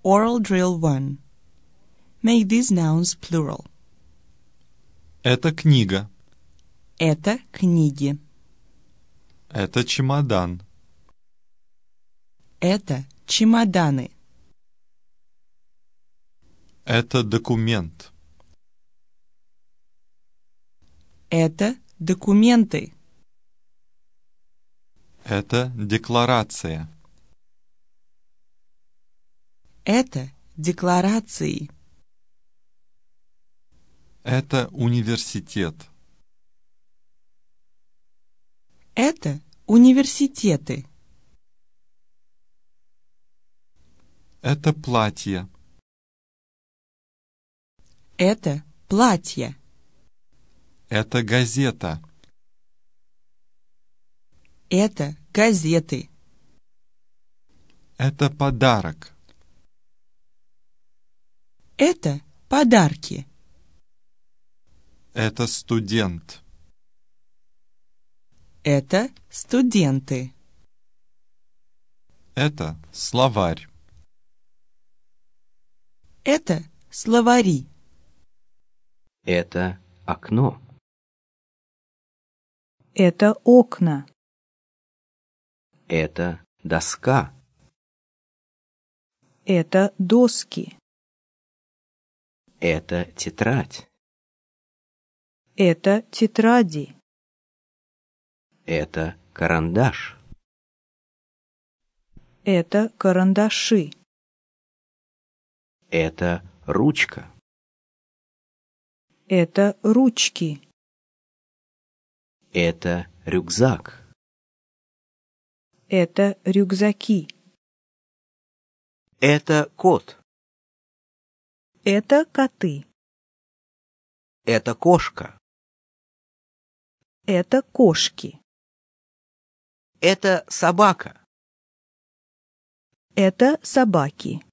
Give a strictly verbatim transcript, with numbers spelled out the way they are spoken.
Oral Drill one. Make these nouns plural. Это книга. Это книги. Это чемодан. Это чемоданы. Это документ. Это документы. Это декларация. Это декларации. Это университет. Это университеты. Это платье. Это платья. Это газета. Это газеты. Это подарок. Это подарки. Это студент. Это студенты. Это словарь. Это словари. Это окно. Это окна. Это доска. Это доски. Это тетрадь. Это тетради. Это карандаш. Это карандаши. Это ручка. Это ручки. Это рюкзак. Это рюкзаки. Это кот. Это коты. Это кошка. Это кошки. Это собака. Это собаки.